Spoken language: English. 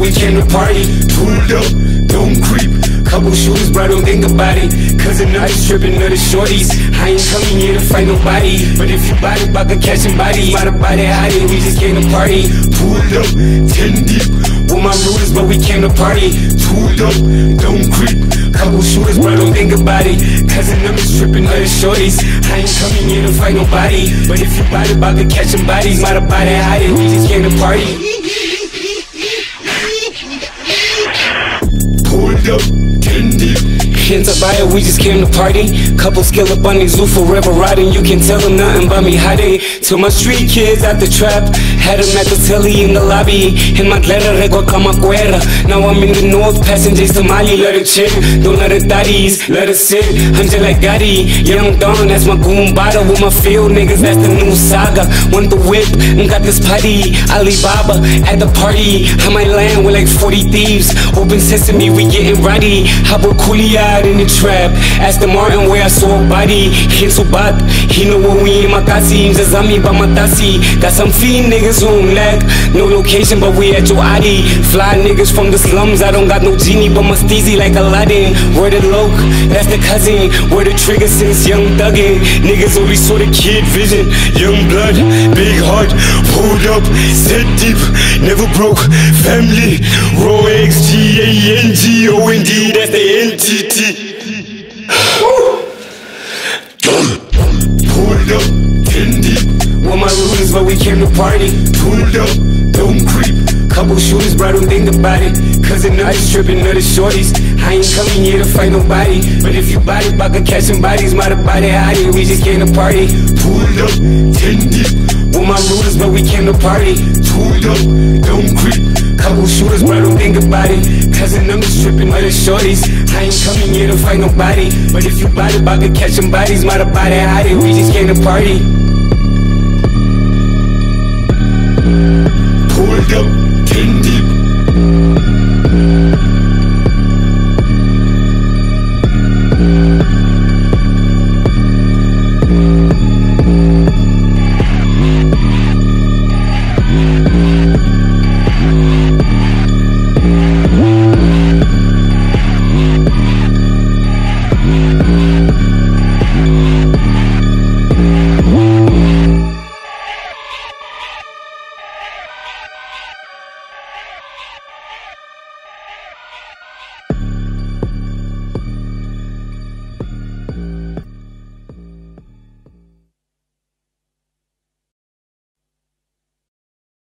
we came to party. Pulled up, don't creep. Couple shooters, bro, don't think about it. Cause another stripping of the shorties. I ain't coming here to fight nobody. But if you body back, catching bodies. Might about it hiding, we just came to party. Pulled up, 10 deep. With my rooters, but we came to party. Pulled up, don't creep. Couple shooters, bro, don't think about it. Cause another stripping of the shorties. I ain't coming here to fight nobody. But if you body back, catching bodies. Might about it hiding, we just came to party. Pulled up, 10 deep. Can't buy it, we just came to party. Couple skill up on the zoo forever riding. You can't tell them nothing about me hiding. To my street kids at the trap, had them at the telly in the lobby. In my letter, rego Camacuera. Now I'm in the north, passengers to Mali. Let it chill, don't let it daddies, let it sit. Hunter like Gotti, Young Don, that's my goon bottle. With my field niggas, that's the new saga. Want the whip, and got this putty. Alibaba at the party. I might land with like 40 thieves. Open sesame, we getting ready. Habo Kuliad in the trap. Ask the Martin where I saw a body. Hinsu bat, he know what we in Makasi. Zazami Bamatasi. Got some fiend niggas on lag. No location, but we at your Adi. Fly niggas from the slums. I don't got no genie, but my steezy like Aladdin. Word of Loke, that's the cousin. Word of Trigger since young thuggin'. Niggas only saw the kid vision. Young blood, big heart, pulled up, set deep, never broke. Family, raw eggs, G-A-N-G-O-N-D. That's the entity. Pulled up, 10 deep. With my rooters, but we came to party. Pulled up, don't creep. Couple shooters, bro, don't think about it. Cause another stripping of the shorties. I ain't coming here to fight nobody. But if you body back, catching bodies, might have body hiding. We just came to party. Pulled up, 10 deep. With my rooters, but we came to party. Pulled up, don't creep. Couple shooters, bro, don't think about it. Cause another stripping of the shorties. I ain't coming here to fight nobody. But if you body back, catching bodies, might have body hiding. We just came to party.